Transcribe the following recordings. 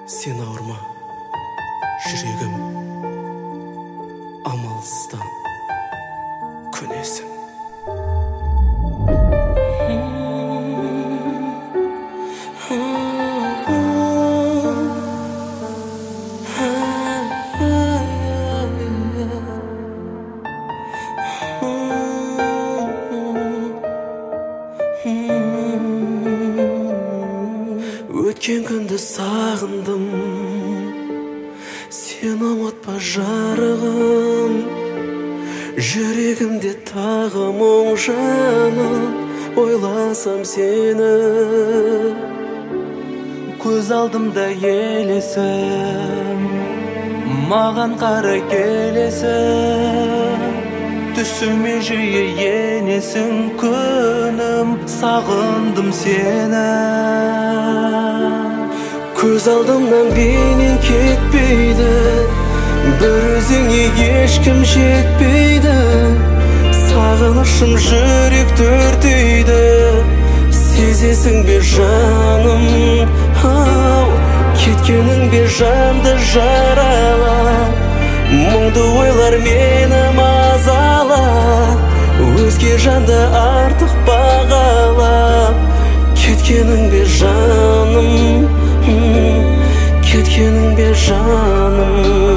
Sen ağırma, жүрегім амалсыздан көнесің. Өткен күнді сағындым, сен ұмытпа жарығым. Жүрегімде тағы мұң жаным, ойласам сені. Көз алдымда елесің, маған қарай келесің. Түсіме жиі енесің күнім, сағындым сені. Көз алдымнан бейнең кетпейді, бір өзіңе ешкім жетпейді. Сағынышым жүрек төртейді, сезесің бе жаным? Кеткенің бе жанды жаралап, мұңды ойлар мені мазалап, өзге жанды артық бағалап. Кеткенің бе жаным? Кеткенің бе жаным?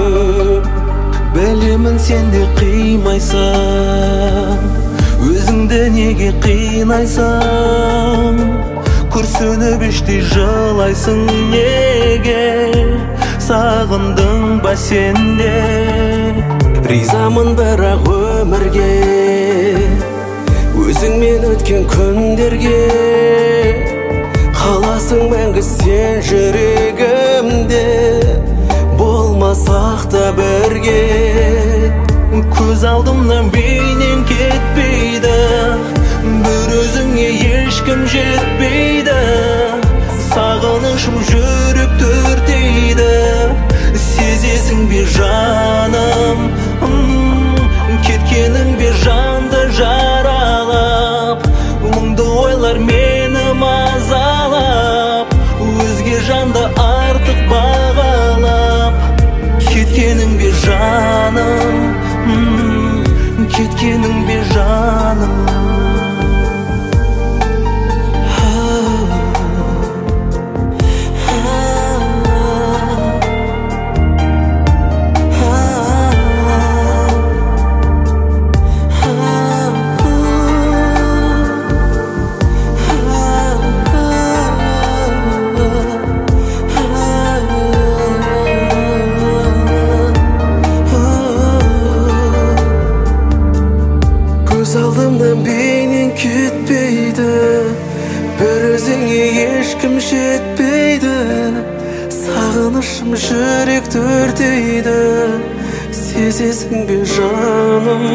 Білемін сен де қимайсың, өзіңді неге қинайсың? Күрсініп іштей жылайсың неге? Сағындың ба сенде? Ризамын бірақ өмірге, өзіңмен өткен күндерге. Қаласың мәңгі сен жүрегімде, болмасақ та бірге. Көз алдымнан бейнең кетпейді, бір өзіңе ешкім жетпейді. Сағынышым жүрек төртейді, сезесің бе жаным? Кеткенің бе жанды жаралап, мұңды ойлар мені мазалап, өзге жанды артық бағалап. Кеткенің бе жаным? Кеткенің бе жаным? Көз алдымнан бейнең кетпейді, бір өзіңе ешкім жетпейді. Сағынышым жүрек төртейді, сезесің бе жаным?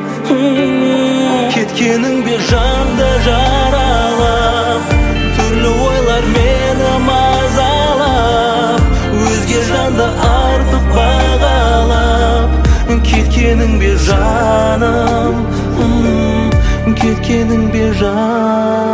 Кеткенің бе жанды жаралап, түрлі ойлар мені мазалап, өзге жанды артық бағалап. Кеткенің бе жаным? Кеткенің бе жаным?